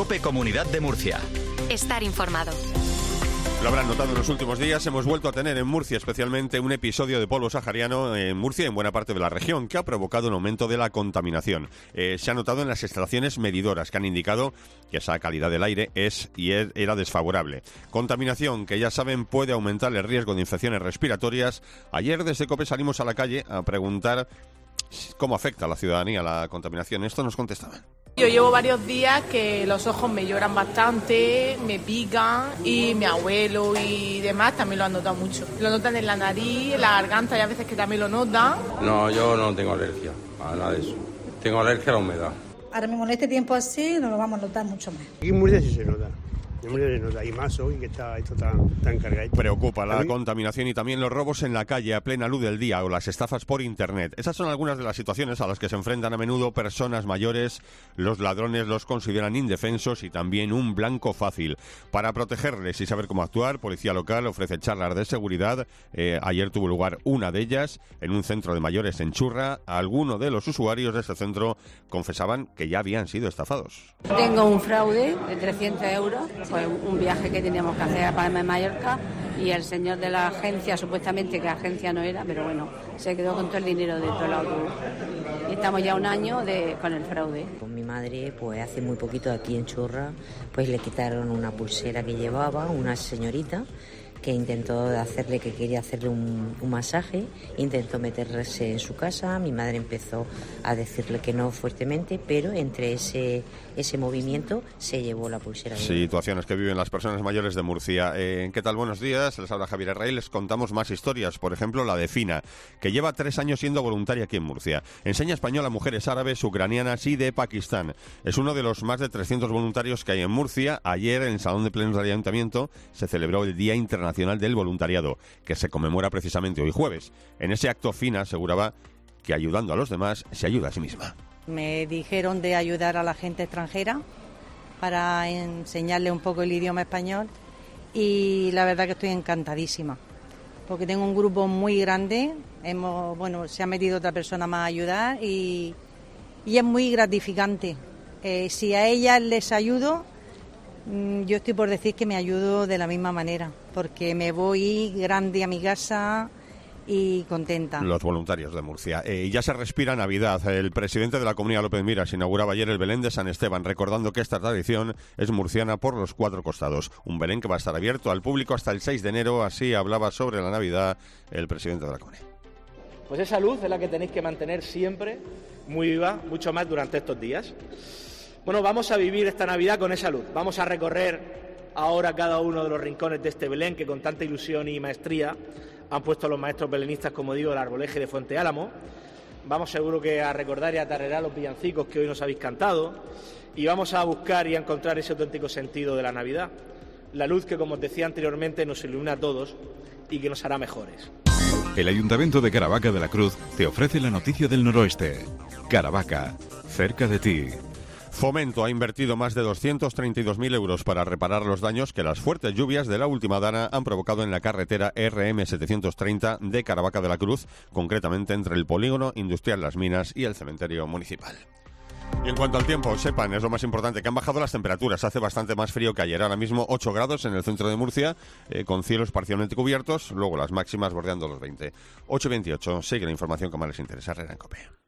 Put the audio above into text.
COPE Comunidad de Murcia. Estar informado. Lo habrán notado en los últimos días, hemos vuelto a tener en Murcia especialmente un episodio de polvo sahariano en Murcia y en buena parte de la región que ha provocado un aumento de la contaminación. Se ha notado en las estaciones medidoras que han indicado que esa calidad del aire era desfavorable. Contaminación que ya saben puede aumentar el riesgo de infecciones respiratorias. Ayer desde COPE salimos a la calle a preguntar cómo afecta a la ciudadanía la contaminación. Esto nos contestaban. Yo llevo varios días que los ojos me lloran bastante, me pican y mi abuelo y demás también lo han notado mucho. Lo notan en la nariz, en la garganta y a veces que también lo notan. No, yo no tengo alergia a nada de eso. Tengo alergia a la humedad. Ahora mismo en este tiempo así no lo vamos a notar mucho más. Aquí en Murcia sí se nota. Y más hoy que está esto tan cargadito. Preocupa la contaminación y también los robos en la calle a plena luz del día o las estafas por internet. Esas son algunas de las situaciones a las que se enfrentan a menudo personas mayores. Los ladrones los consideran indefensos y también un blanco fácil. Para protegerles y saber cómo actuar, Policía Local ofrece charlas de seguridad. Ayer tuvo lugar una de ellas en un centro de mayores en Churra. Algunos de los usuarios de ese centro confesaban que ya habían sido estafados. Tengo un fraude de 300 euros. Fue un viaje que teníamos que hacer a Palma de Mallorca y el señor de la agencia, supuestamente que agencia no era, pero bueno, se quedó con todo el dinero dentro del autobús. Y estamos ya un año con el fraude. Con mi madre, pues hace muy poquito aquí en Churra, pues le quitaron una pulsera que llevaba, una señorita, que intentó quería hacerle un masaje, intentó meterse en su casa, mi madre empezó a decirle que no fuertemente, pero entre ese movimiento se llevó la pulsera. Situaciones que viven las personas mayores de Murcia. ¿Qué tal? Buenos días, les habla Javier Herrey, les contamos más historias, por ejemplo la de Fina, que lleva 3 años siendo voluntaria aquí en Murcia. Enseña español a mujeres árabes, ucranianas y de Pakistán. Es uno de los más de 300 voluntarios que hay en Murcia. Ayer en el Salón de Plenos del Ayuntamiento se celebró el Día Internacional del Voluntariado, que se conmemora precisamente hoy jueves. En ese acto Fina aseguraba que ayudando a los demás se ayuda a sí misma. Me dijeron de ayudar a la gente extranjera para enseñarle un poco el idioma español y la verdad que estoy encantadísima porque tengo un grupo muy grande, se ha metido otra persona más a ayudar y es muy gratificante. Si a ellas les ayudo, yo estoy por decir que me ayudo de la misma manera, porque me voy grande a mi casa y contenta. Los voluntarios de Murcia. Ya se respira Navidad. El presidente de la Comunidad, López Miras, inauguraba ayer el Belén de San Esteban, recordando que esta tradición es murciana por los 4 costados. Un Belén que va a estar abierto al público hasta el 6 de enero. Así hablaba sobre la Navidad el presidente de la Comunidad. Pues esa luz es la que tenéis que mantener siempre muy viva, mucho más durante estos días. Bueno, vamos a vivir esta Navidad con esa luz. Vamos a recorrer ahora cada uno de los rincones de este Belén que con tanta ilusión y maestría han puesto los maestros belenistas, como digo, el arboleje de Fuente Álamo. Vamos seguro que a recordar y a tararear los villancicos que hoy nos habéis cantado y vamos a buscar y a encontrar ese auténtico sentido de la Navidad. La luz que, como os decía anteriormente, nos ilumina a todos y que nos hará mejores. El Ayuntamiento de Caravaca de la Cruz te ofrece la noticia del noroeste. Caravaca, cerca de ti. Fomento ha invertido más de 232.000 euros para reparar los daños que las fuertes lluvias de la última dana han provocado en la carretera RM730 de Caravaca de la Cruz, concretamente entre el polígono industrial Las Minas y el cementerio municipal. Y en cuanto al tiempo, sepan, es lo más importante, que han bajado las temperaturas. Hace bastante más frío que ayer. Ahora mismo 8 grados en el centro de Murcia, con cielos parcialmente cubiertos, luego las máximas bordeando los 20. 8:28, sigue la información que más les interesa. Herrera en COPE.